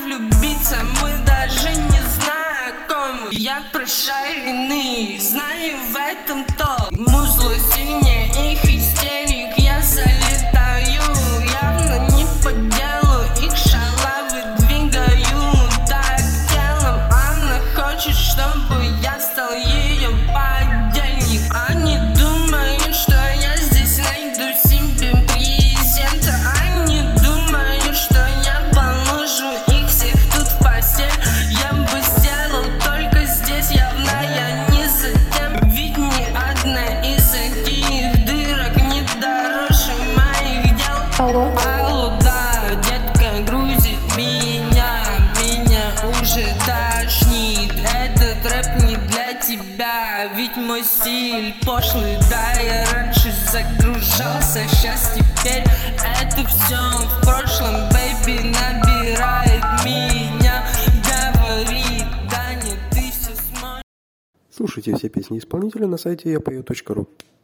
влюбиться, мы даже не знакомы. Я прошаренный, знаю в этом то. Музло сильнее их истерик, я залетаю. Явно не по делу, их шалавы двигаю. Так телом она хочет, чтобы я стал ее подельник. Они думают, что я здесь найду себе презента. Они думают, что я положу их всех тут в постель. Я бы сделал только здесь, явно я не за тем. Ведь ни одна из этих дырок не дороже моих дел. Алло, да, детка грузит меня уже тошнит. Этот рэп не для тебя, ведь мой стиль пошлый. Да, я раньше загружался, сейчас теперь это все в прошлом. Бэйби набирает меня, говорит: Даня, ты все сможешь. Слушайте все песни исполнителя на сайте yapayot.ru.